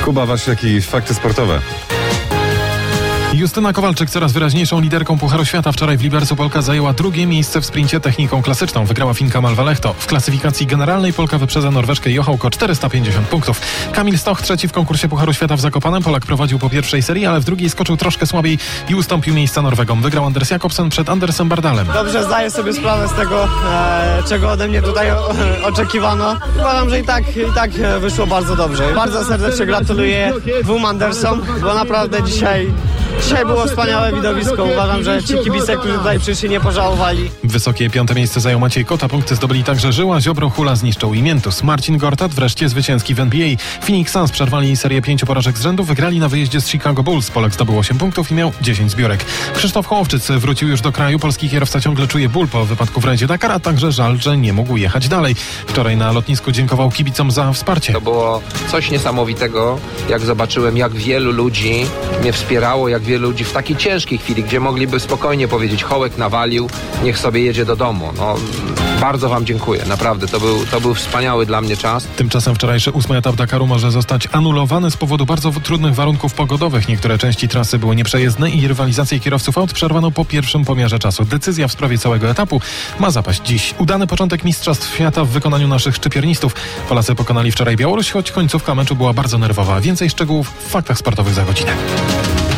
Kuba Wasiek i fakty sportowe. Justyna Kowalczyk coraz wyraźniejszą liderką Pucharu Świata. Wczoraj w Libercu Polka zajęła drugie miejsce w sprincie techniką klasyczną. Wygrała Finka Malva Lehto. W klasyfikacji generalnej Polka wyprzedza Norweżkę Jochałko 450 punktów. Kamil Stoch trzeci w konkursie Pucharu Świata w Zakopanem. Polak prowadził po pierwszej serii, ale w drugiej skoczył troszkę słabiej i ustąpił miejsca Norwegom. Wygrał Anders Jakobsen przed Andersem Bardalem. Dobrze zdaję sobie sprawę z tego, czego ode mnie tutaj oczekiwano. Uważam, że i tak wyszło bardzo dobrze. Bardzo serdecznie gratuluję dwóm Andersom, bo naprawdę dzisiaj było wspaniałe widowisko. Uważam, że ci kibice, którzy tutaj przyszli, nie pożałowali. Wysokie 5. miejsce zajął Maciej Kota. Punkty zdobyli także Żyła, Ziobro, Hula, Zniszczał i Miętus. Marcin Gortat wreszcie zwycięski w NBA. Phoenix Suns przerwali serię 5 porażek z rzędu. Wygrali na wyjeździe z Chicago Bulls. Polak zdobył 8 punktów i miał 10 zbiórek. Krzysztof Hołowczyc wrócił już do kraju. Polski kierowca ciągle czuje ból po wypadku w rajdzie Dakar, a także żal, że nie mógł jechać dalej. Wczoraj na lotnisku dziękował kibicom za wsparcie. To było coś niesamowitego, jak zobaczyłem, jak wielu ludzi mnie wspierało, jak wielu ludzi w takiej ciężkiej chwili, gdzie mogliby spokojnie powiedzieć: Hołek nawalił, niech sobie jedzie do domu. Bardzo wam dziękuję, naprawdę, to był wspaniały dla mnie czas. Tymczasem wczorajszy 8. etap Dakaru może zostać anulowany z powodu bardzo trudnych warunków pogodowych. Niektóre części trasy były nieprzejezdne i rywalizację kierowców aut przerwano po pierwszym pomiarze czasu. Decyzja w sprawie całego etapu ma zapaść dziś. Udany początek Mistrzostw Świata w wykonaniu naszych szczypiornistów. Polacy pokonali wczoraj Białoruś, choć końcówka meczu była bardzo nerwowa. Więcej szczegółów w faktach sportowych za godzinę.